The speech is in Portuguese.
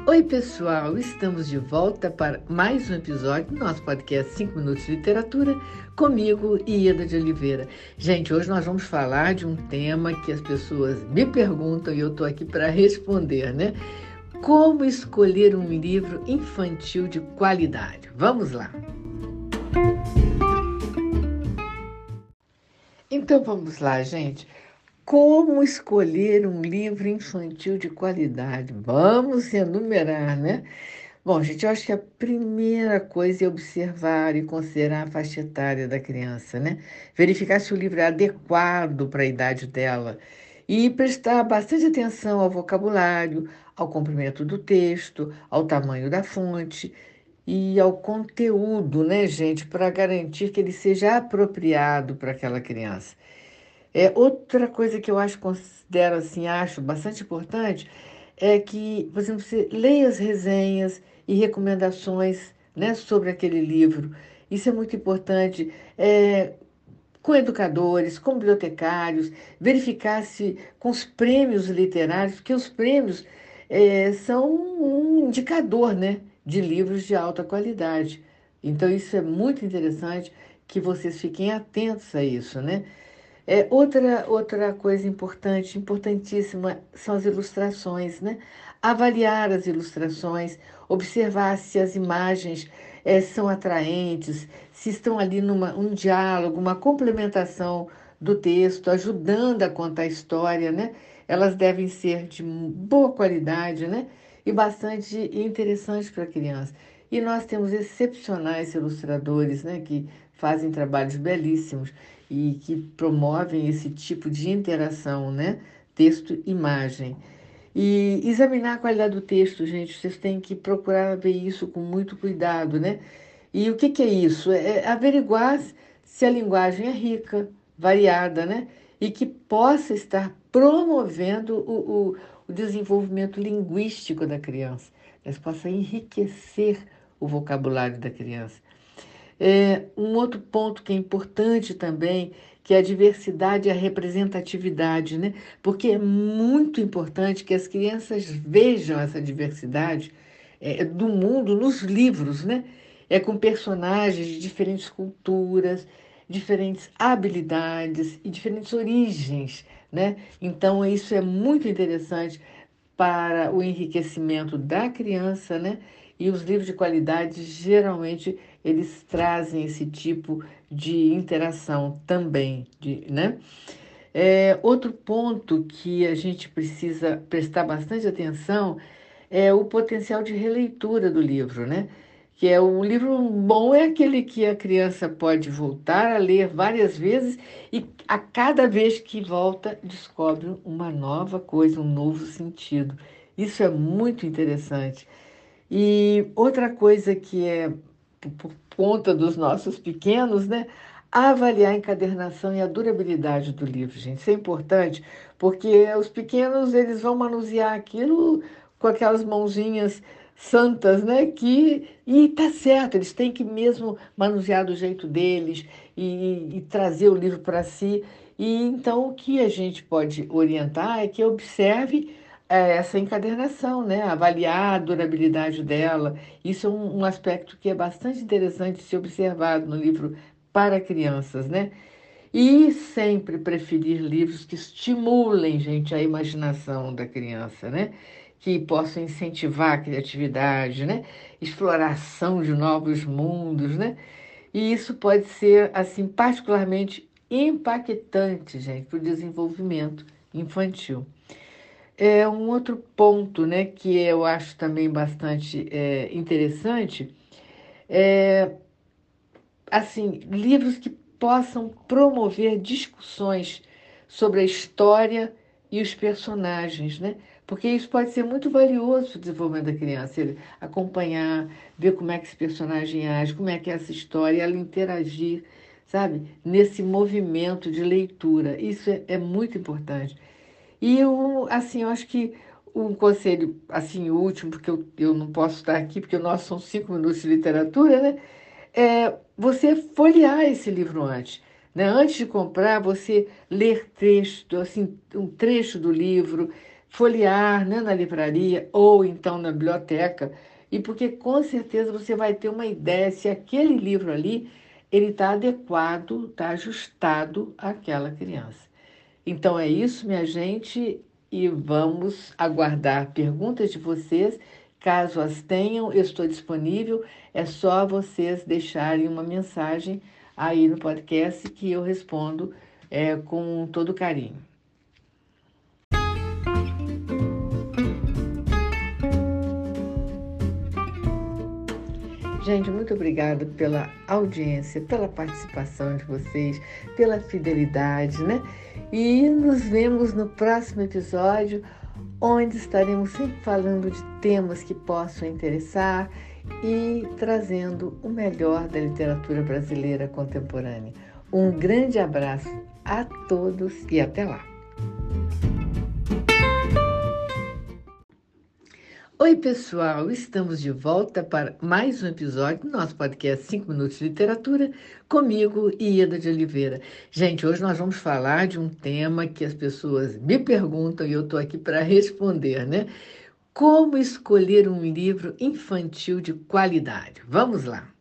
Oi, pessoal! Estamos de volta para mais um episódio do nosso podcast 5 Minutos de Literatura, comigo, Ieda de Oliveira. Gente, hoje nós vamos falar de um tema que as pessoas me perguntam e eu estou aqui para responder, né? Como escolher um livro infantil de qualidade? Vamos lá! Então vamos lá, gente. Como escolher um livro infantil de qualidade? Vamos enumerar, né? Bom, gente, eu acho que a primeira coisa é observar e considerar a faixa etária da criança, né? Verificar se o livro é adequado para a idade dela e prestar bastante atenção ao vocabulário, ao comprimento do texto, ao tamanho da fonte e ao conteúdo, né, gente, para garantir que ele seja apropriado para aquela criança. Outra coisa que eu considero assim, acho bastante importante, é que, por exemplo, você leia as resenhas e recomendações, né, sobre aquele livro. Isso é muito importante. Com educadores, com bibliotecários, verificar se com os prêmios literários, porque os prêmios são um indicador, né, de livros de alta qualidade. Então, isso é muito interessante que vocês fiquem atentos a isso, né? Outra coisa importante, importantíssima, são as ilustrações, né? Avaliar as ilustrações, observar se as imagens são atraentes, se estão ali um diálogo, uma complementação do texto, ajudando a contar a história, né? Elas devem ser de boa qualidade, né? E bastante interessantes para a criança. E nós temos excepcionais ilustradores, né? Que fazem trabalhos belíssimos e que promovem esse tipo de interação, né? Texto-imagem. E examinar a qualidade do texto, gente, vocês têm que procurar ver isso com muito cuidado, né? E o que é isso? É averiguar se a linguagem é rica, variada, né? E que possa estar promovendo o desenvolvimento linguístico da criança, que possa enriquecer o vocabulário da criança. Um outro ponto que é importante também, que é a diversidade e a representatividade, né? Porque é muito importante que as crianças vejam essa diversidade do mundo nos livros, né? Com personagens de diferentes culturas, diferentes habilidades e diferentes origens, né? Então, isso é muito interessante para o enriquecimento da criança, né? E os livros de qualidade, geralmente, eles trazem esse tipo de interação também, né? Outro ponto que a gente precisa prestar bastante atenção é o potencial de releitura do livro, né? Que é um livro bom é aquele que a criança pode voltar a ler várias vezes e a cada vez que volta descobre uma nova coisa, um novo sentido. Isso é muito interessante. E outra coisa que por conta dos nossos pequenos, né? Avaliar a encadernação e a durabilidade do livro, gente. Isso é importante, porque os pequenos eles vão manusear aquilo com aquelas mãozinhas santas, né? E tá certo, eles têm que mesmo manusear do jeito deles e trazer o livro para si. E então o que a gente pode orientar é que observe essa encadernação, né? Avaliar a durabilidade dela. Isso é um aspecto que é bastante interessante de ser observado no livro para crianças, né? E sempre preferir livros que estimulem, gente, a imaginação da criança, né? Que possam incentivar a criatividade, né? Exploração de novos mundos, né? E isso pode ser, assim, particularmente impactante, gente, para o desenvolvimento infantil. Um outro ponto, né, que eu acho também bastante interessante, é, assim, livros que possam promover discussões sobre a história e os personagens, né? Porque isso pode ser muito valioso para o desenvolvimento da criança, ele acompanhar, ver como é que esse personagem age, como é que é essa história, ela interagir, sabe? Nesse movimento de leitura. Isso é muito importante. E assim, eu acho que um conselho, assim, o último, porque eu não posso estar aqui, porque o nosso são 5 minutos de literatura, né? Você folhear esse livro antes. Né? Antes de comprar, você ler trecho, assim, um trecho do livro, folhear, né, na livraria ou então na biblioteca, e porque com certeza você vai ter uma ideia se aquele livro ali ele está adequado, está ajustado àquela criança. Então é isso, minha gente, e vamos aguardar perguntas de vocês. Caso as tenham, eu estou disponível. É só vocês deixarem uma mensagem aí no podcast que eu respondo com todo carinho. Gente, muito obrigada pela audiência, pela participação de vocês, pela fidelidade, né? E nos vemos no próximo episódio, onde estaremos sempre falando de temas que possam interessar e trazendo o melhor da literatura brasileira contemporânea. Um grande abraço a todos e até lá! Oi, pessoal! Estamos de volta para mais um episódio do nosso podcast 5 Minutos de Literatura, comigo, Ieda de Oliveira. Gente, hoje nós vamos falar de um tema que as pessoas me perguntam e eu estou aqui para responder, né? Como escolher um livro infantil de qualidade? Vamos lá!